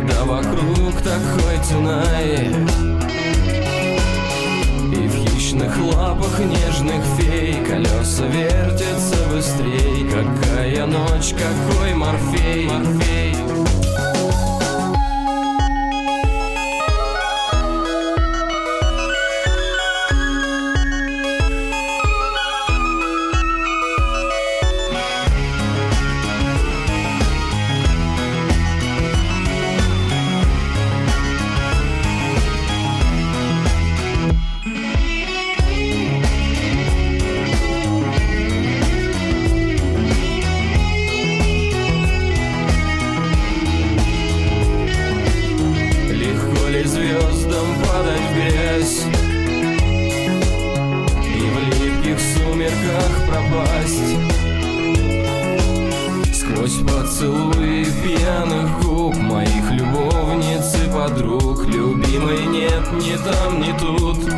когда вокруг такой тунай, и в хищных лапах нежных фей колеса вертятся быстрей. Какая ночь, какой морфей, морфей. Звездам падать в грязь и в липких сумерках пропасть. Сквозь поцелуи пьяных губ моих любовниц и подруг. Любимой нет ни там, ни тут.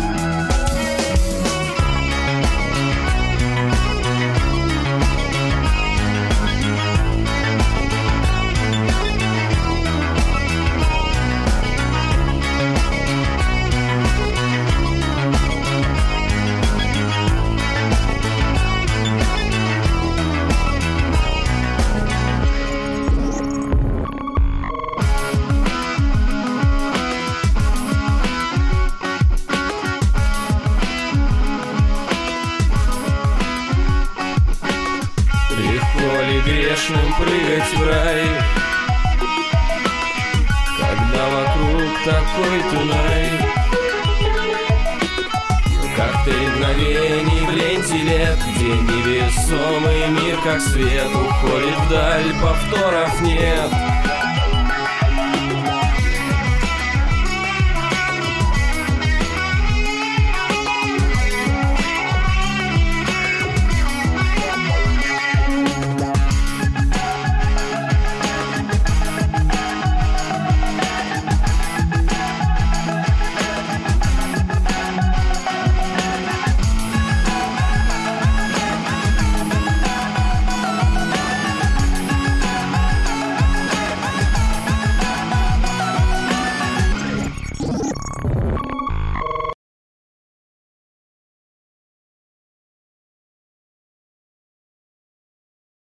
Легко ли грешным прыгать в рай, когда вокруг такой тунай? Коктейль мгновений в ленте лет, где невесомый мир как свет уходит вдаль, повторов нет.